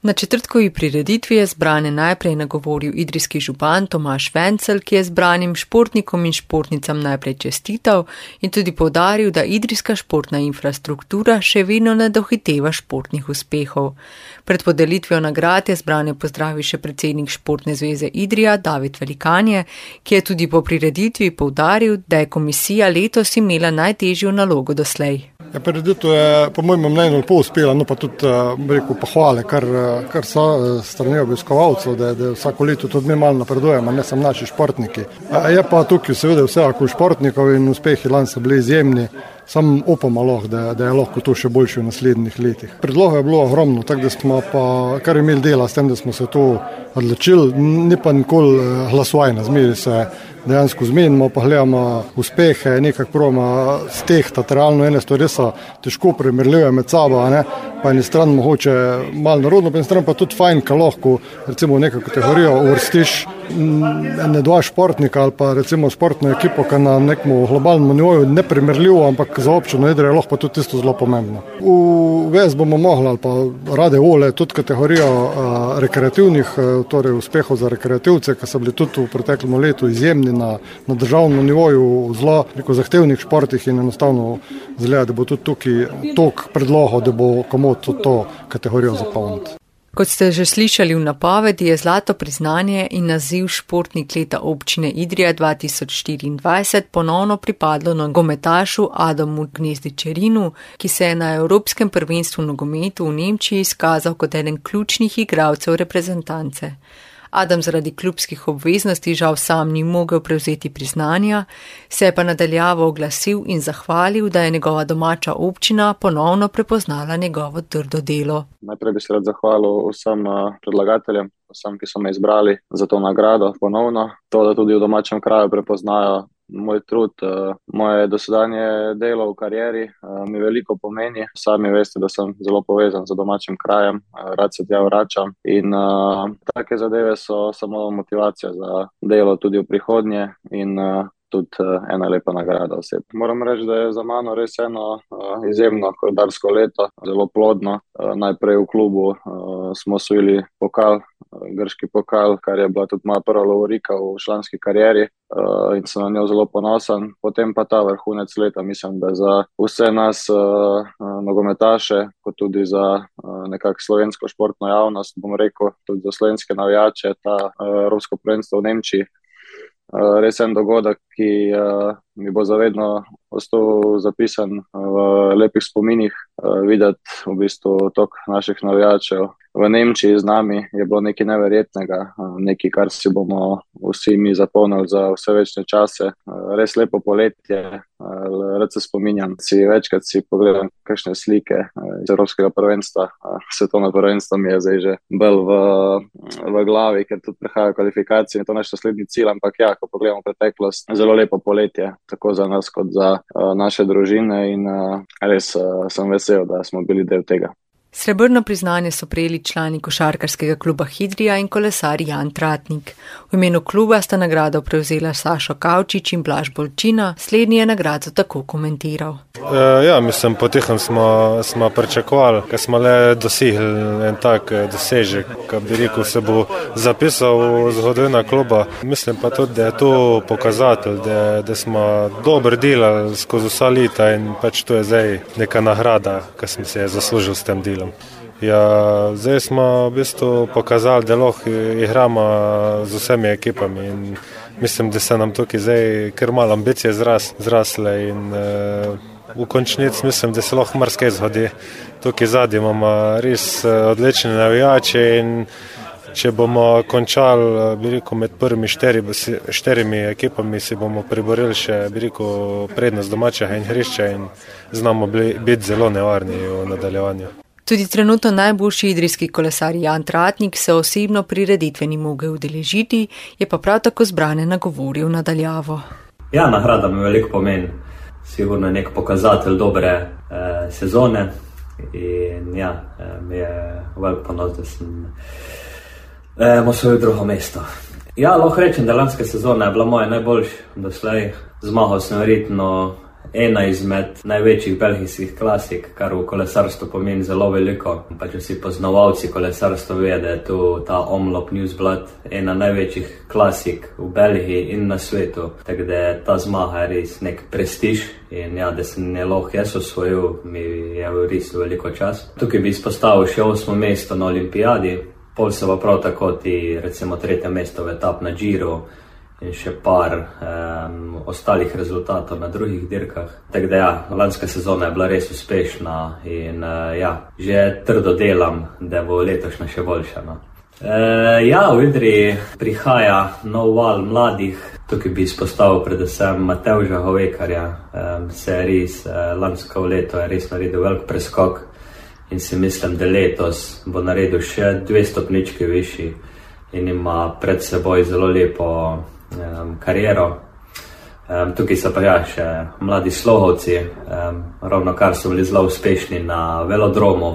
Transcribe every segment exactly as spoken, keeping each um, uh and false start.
Na četrtkovi prireditvi je zbrane najprej nagovoril idrijski župan Tomaž Vencel, ki je zbranim športnikom in športnicam najprej čestital in tudi poudaril, da idrijska športna infrastruktura še vedno ne dohiteva športnih uspehov. Pred podelitvijo nagrad je zbrane pozdravil še predsednik Športne zveze Idrija David Velikanje, ki je tudi po prireditvi poudaril, da je komisija letos imela najtežjo nalogo doslej. Ja, prireditev je po mojem mnenju lepo uspela, no pa tudi rekel, pohvale, kar, kar so strani obiskovalcev, da, da vsako leto tudi mi malo napredujemo, ne samo naši športniki. Je pa tukaj seveda vse ako športnikov in uspehi lani so bili izjemni. Sam upamo lahko, da, da je lahko to še boljše v naslednjih letih. Predlogov je bilo ogromno, tako da smo pa kar imeli dela s tem, da smo se to odločili. Ni pa nikoli glasovanja, zmeri se dejansko zmenimo, pa gledamo uspehe, nekako probamo stehtati. Realno ene stvari so težko primerljive med sabo, ne? Pa eni stran mogoče malo narodno, pa eni stran pa tudi fajn, ka lahko recimo v neko kategorijo uvrstiš ene dva športnika ali pa recimo športno ekipo, ki na nekem globalnem nivoju ne primerljivo, ampak za občino Idrija je lahko tudi tisto zelo pomembno. Uvesti bomo mogli ali pa rade vole tudi kategorijo uh, rekreativnih, uh, torej uspehov za rekreativce, ki so bili tudi v preteklem letu izjemni na, na državnem nivoju v zelo rekel, zahtevnih športih in enostavno zgleda, da bo tudi tukaj tok predlogov, da bo komu to, to kategorijo zapolniti. Kot ste že slišali v napovedi, je zlato priznanje in naziv športnik leta občine Idrija dva tisoč štiriindvajset ponovno pripadlo nogometašu Adamu Gnezdičerinu, ki se je na Evropskem prvenstvu nogometu v Nemčiji izkazal kot eden ključnih igralcev reprezentance. Adam zaradi klubskih obveznosti žal sam ni mogel prevzeti priznanja, se je pa nadaljavo oglasil in zahvalil, da je njegova domača občina ponovno prepoznala njegovo trdo delo. Najprej bi se rad zahvalil vsem predlagateljem, vsem, ki so me izbrali za to nagrado ponovno. To, da tudi v domačem kraju prepoznajo moj trud, moje dosedanje delo v karieri mi veliko pomeni. Sami veste, da sem zelo povezan z domačim krajem, rad se tja vračam in uh, take zadeve so samo motivacija za delo tudi v prihodnje in uh, tudi uh, ena lepa nagrada oseb. Moram reči, da je za mano res eno uh, izjemno koledarsko leto, zelo plodno. Uh, najprej v klubu uh, smo osvojili pokal, grški pokal, kar je bila tudi moja prva lovorika v članski karieri uh, in sem na njo zelo ponosen. Potem pa ta vrhunec leta, mislim, da za vse nas uh, nogometaše, kot tudi za uh, nekako slovensko športno javnost, bom rekel, tudi za slovenske navijače, ta uh, Evropsko prvenstvo v Nemčiji. Uh, res en dogodek, ki uh, mi bo zavedno ostal zapisan v lepih spominih. Uh, videti v bistvu tok naših navijačev v Nemčiji z nami je bilo nekaj neverjetnega, uh, nekaj, kar si bomo vsi mi zapomnili za vse večne čase. Uh, res lepo poletje, uh, rad se spominjam, si večkrat si pogledam kakšne slike uh, iz Evropskega prvenstva. Uh, svetovno prvenstvo mi je zdaj že bolj v, v glavi, ker tudi prihajajo kvalifikacije in to naš naslednji cilj, ampak ja, ko pogledamo preteklost, zelo lepo poletje, tako za nas kot za uh, naše družine in uh, res uh, sem vesel, da smo bili del tega. Srebrno priznanje so prejeli člani košarkarskega kluba Idrija in kolesar Jan Tratnik. V imenu kluba sta nagrado prevzela Sašo Kavčič in Blaž Bolčina, slednji je nagrado tako komentiral. E, ja, mislim, potihem smo, smo pričakovali, ker smo le dosegli en tak dosežek, ki bi rekel, se bo zapisal v zgodovino kluba. Mislim pa tudi, da je to pokazatelj, da, da smo dobro delali skozi vsa leta in pač to je zdaj neka nagrada, ki smo se je zaslužili s tem delom. Ja, zdaj smo v bistvu pokazali, da lahko igramo z vsemi ekipami in mislim, da se nam tukaj zdaj kar malo ambicije zras, zrasle in uh, v končnici mislim, da se lahko marsikaj zgodi. Tukaj zadnji imamo res odlične navijače in če bomo končali, bi rekel, med prvimi štiri, štirimi ekipami si bomo priborili še, bi rekel, prednost domačega in hrišča in znamo biti zelo nevarni v nadaljevanju. Tudi trenutno najboljši idrijski kolesar Jan Tratnik se osebno prireditve ni mogel udeležiti, je pa prav tako zbrane nagovoril nadaljavo. Ja, nagrada mi veliko pomeni. Sigurno je nek pokazatelj dobre eh, sezone in ja, eh, mi je veliko ponos, da sem eh, osvojil drugo mesto. Ja, lahko rečem, da lanska sezona je bila moja najboljša doslej. Zmagal sem verjetno ena izmed največjih belgijskih klasik, kar v kolesarstvu pomeni zelo veliko. Pa če si poznavalci kolesarstva ve, da je tu ta Omloop Nieuwsblad ena največjih klasik v Belgiji in na svetu. Tako da ta zmaga je res nek prestiž in ja, da sem je lahko jaz osvojil, mi je res veliko čas. Tukaj bi izpostavil še osmo mesto na olimpijadi, pol se pa prav tako ti recimo tretje mesto v etap na Giro in še par um, ostalih rezultatov na drugih dirkah. Tako da ja, lanska sezona je bila res uspešna in uh, ja, že trdo delam, da bo letošnja še boljša. No. Uh, ja, v Idriji prihaja nov val mladih. Tukaj bi izpostavil predvsem Matevža Hovekarja. Um, se je res, uh, lansko leto je res naredil velik preskok in si mislim, da letos bo naredil še dve stopnički višji in ima pred seboj zelo lepo Um, kariero. Um, tukaj so pa ja še mladi slohovci, um, ravno kar so bili zelo uspešni na velodromu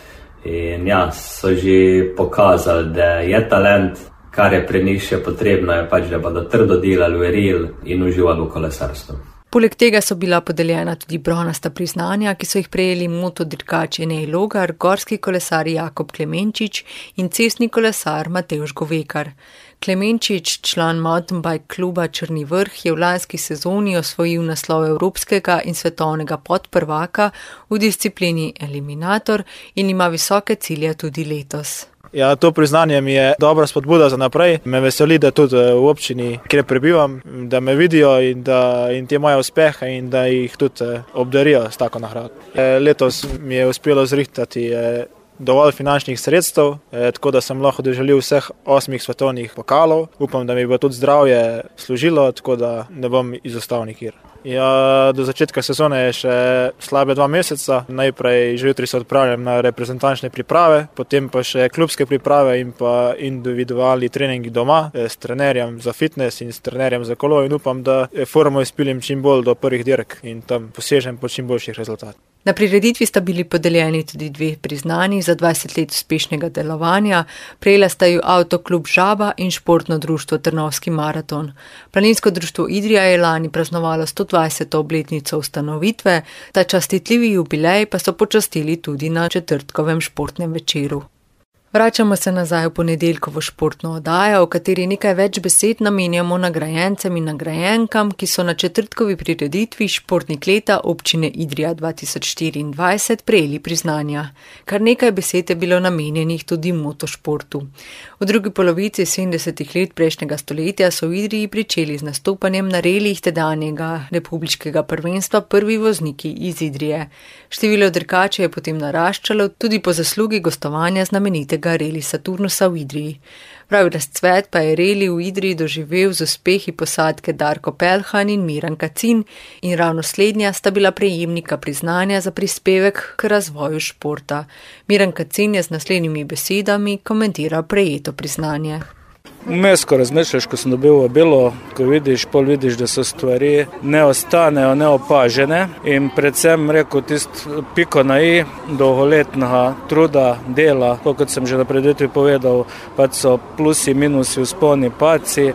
in ja, so že pokazali, da je talent, kar je pri njih še potrebno, je pač, da bodo trdo delali, verjeli in uživali v kolesarstvu. Poleg tega so bila podeljena tudi bronasta priznanja, ki so jih prejeli motodirkač Enej Logar, gorski kolesar Jakob Klemenčič in cestni kolesar Matevž Govekar. Klemenčič, član mountainbike kluba Črni vrh, je v lanski sezoni osvojil naslov evropskega in svetovnega podprvaka v disciplini eliminator in ima visoke cilje tudi letos. Ja, to priznanje mi je dobra spodbuda za naprej. Me veseli, da tudi v občini, kjer prebivam, da me vidijo in da in te moje uspehe in da jih tudi obdarijo s tako nagrado. Letos mi je uspelo zrihtati dovolj finančnih sredstev, tako da sem lahko doživel vseh osmih svetovnih pokalov. Upam, da mi bo tudi zdravje služilo, tako da ne bom izostal nikjer. Ja, do začetka sezone je še slabe dva meseca. Najprej že jutri se odpravljam na reprezentančne priprave, potem pa še klubske priprave in pa individualni treningi doma s trenerjem za fitness in s trenerjem za kolo in upam, da formo izpilim čim bolj do prvih dirk in tam posežem po čim boljših rezultatih. Na prireditvi sta bili podeljeni tudi dve priznanji za dvajset let uspešnega delovanja, prejela sta ju Avtoklub Žaba in Športno društvo Trnovski maraton. Planinsko društvo Idrija je lani praznovalo sto dvajseto obletnico ustanovitve, ta častitljivi jubilej pa so počastili tudi na četrtkovem športnem večeru. Vračamo se nazaj v ponedeljkovo športno oddajo, v kateri nekaj več besed namenjamo nagrajencem in nagrajenkam, ki so na četrtkovi prireditvi Športnik leta občine Idrija dva tisoč štiriindvajset prejeli priznanja. Kar nekaj besed je bilo namenjenih tudi motošportu. V drugi polovici sedemdesetih let prejšnjega stoletja so v Idriji pričeli z nastopanjem na relih tedanjega republiškega prvenstva prvi vozniki iz Idrije. Število dirkačev je potem naraščalo tudi po zaslugi gostovanja znamenitega reli Saturnusa v Idriji. Pravi razcvet pa je reli v Idriji doživel z uspehi posadke Darko Peljhan in Miran Kacin in ravno slednja sta bila prejemnika priznanja za prispevek k razvoju športa. Miran Kacin je z naslednjimi besedami komentiral prejeto priznanje. Vmes, ko razmišljaš, ko sem dobil vabilo, ko vidiš, pol vidiš, da so stvari ne ostanejo neopažene in predvsem rekel tist piko na i dolgoletnega truda, dela, kot sem že na predvetvi povedal, pa so plusi, minusi, vzponi, paci,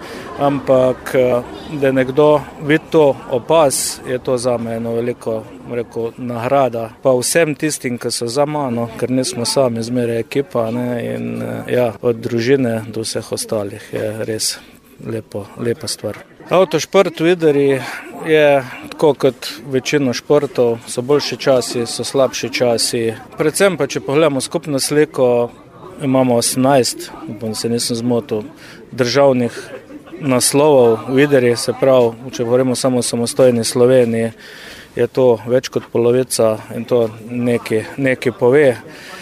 ampak da nekdo vidi to opaz, je to zame eno veliko rekel, nagrada. Pa vsem tistim, ki so za mano, ker nismo sami zmeraj ekipa, ne, in ja, od družine do vseh ostalih je res lepo, lepa stvar. Avtošport v Idriji je tako kot večino športov, so boljši časi, so slabši časi. Predvsem pa, če pogledamo skupno sliko, imamo osemnajst, bom se nisem zmotil, državnih naslovov v Idriji, se pravi, če govorimo samo o samostojni Sloveniji, je to več kot polovica in to nekaj, nekaj pove,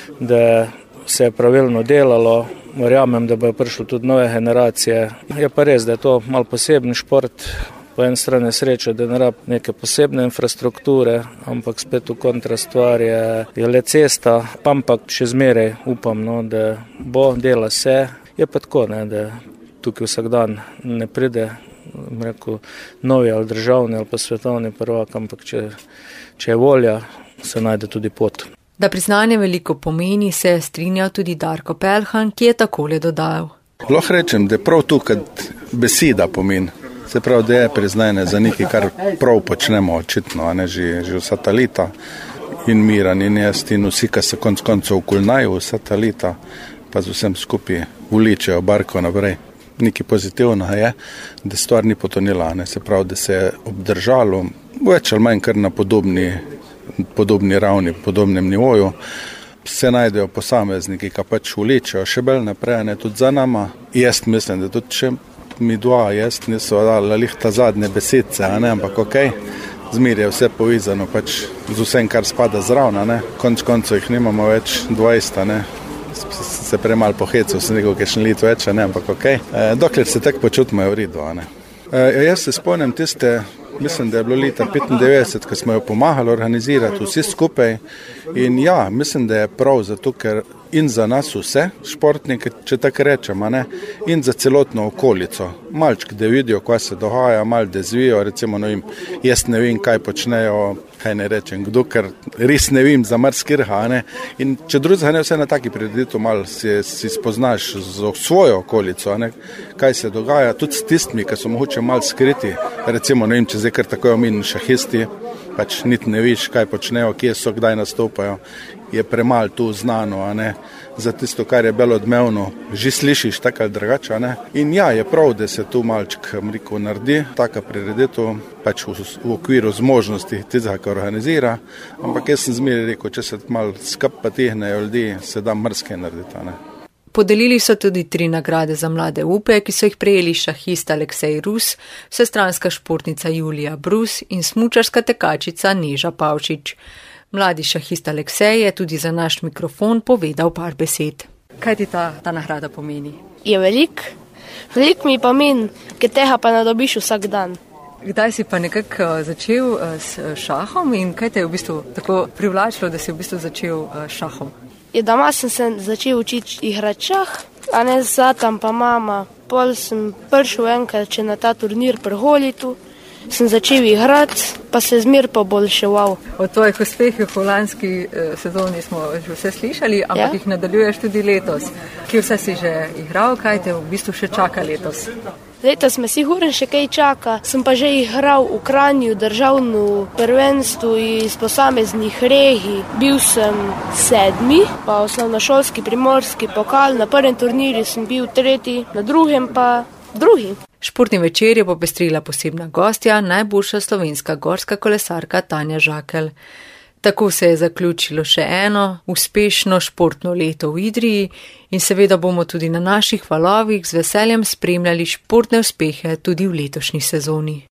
da se je pravilno delalo. Verjamem, da bo prišlo tudi nove generacije. Je pa res, da je to malo poseben šport, po eni strani sreča, da ne rab neke posebne infrastrukture, ampak spet v kontra stvar je, je le cesta, ampak še zmeraj upam, no, da bo, dela se. Je pa tako, ne, da tukaj vsak dan ne pride rekel, novi ali državni ali pa svetovni prvak, ampak če, če je volja, se najde tudi pot. Da priznanje veliko pomeni, se je strinjal tudi Darko Peljhan, ki je takole dodal. Lahko rečem, da je prav tukaj beseda pomeni. Se pravi, da je priznanje za nekaj, kar prav počnemo očitno, a ne že, že vsa ta leta. In Miran in jaz in vsi, ki se konc koncev okulnajo vsa ta leta, pa z vsem skupaj vličejo barko naprej. Nekaj pozitivno je, da stvar ni potonila, ne? Se pravi, da se je obdržalo več ali manj kar na podobni, podobni ravni, podobnem nivoju. Se najdejo posamezniki, ki pač vličejo še bolj naprej, ne tudi za nama. Jaz mislim, da tudi še mi dva, jaz niso dali lihta zadnje besedce, a ne, ampak okej. Okay. Zmer je vse povezano pač z vsem, kar spada zravna, ne. Konč koncev jih nimamo več dvajset, ne. Se premal pohecel, sem nekaj kakšen let več, ne, ampak okej. Okay. E, dokler se tako počutimo, je v redu, a ne. E, jaz se spomnim tiste, mislim, da je bilo leta petindevetdeset, ko smo jo pomagali organizirati vsi skupaj. In ja, mislim, da je prav zato, ker in za nas vse športnike, če tako rečem, ne, in za celotno okolico. Malček, da vidijo, kaj se dogaja, mal da zvijo, recimo, ne vem, jaz ne vem, kaj počnejo, kaj ne rečem, kdo, ker res ne vem za marsikirha, ne. In če drugega ne vse na taki prireditev, mal si, si spoznaš z svojo okolico, ne, kaj se dogaja, tudi s tistimi, ki so mogoče mal skriti, recimo, ne vem, če zdaj kar tako omenjeni šahisti, pač niti ne viš, kaj počnejo, kje so, kdaj nastopajo, je premal tu znano, a ne, za tisto, kar je bilo odmevno, že slišiš tako ali drugače, a ne. In ja, je prav, da se tu malček, rekel, naredi, taka prireditev, pač v, v okviru zmožnosti tistega, ki organizira, ampak jaz sem zmeraj rekel, če se malo skup potehnejo ljudi, se da marsikaj narediti, a ne. Podelili so tudi tri nagrade za mlade upe, ki so jih prejeli šahist Aleksej Rus, vsestranska športnica Julija Brus in smučarska tekačica Neža Pavčič. Mladi šahist Aleksej je tudi za naš mikrofon povedal par besed. Kaj ti ta, ta nagrada pomeni? Je velik. Velik mi pomeni, ker tega pa ne dobiš vsak dan. Kdaj si pa nekako začel s šahom in kaj te je v bistvu tako privlačilo, da si v bistvu začel s šahom? Je doma sem se začel učiti igrati šah, a ne zatam pa mama. Pol sem prišel enkrat, če na ta turnir pri Holitu, sem začel igrati, pa se zmer poboljševal. O tvojih uspehih v lanski eh, sezoni smo že vse slišali, ampak ja? Jih nadaljuješ tudi letos. Kje vse si že igral, kaj te v bistvu še čaka letos? Letos me sigurno še kaj čaka, sem pa že igral v Kranju državno prvenstvo iz posameznih regij. Bil sem sedmi, pa osnovnošolski primorski pokal, na prvem turnirju sem bil tretji, na drugem pa drugi. Športni večer je popestrila posebna gostja, najboljša slovenska gorska kolesarka Tanja Žakelj. Tako se je zaključilo še eno uspešno športno leto v Idriji in seveda bomo tudi na naših valovih z veseljem spremljali športne uspehe tudi v letošnji sezoni.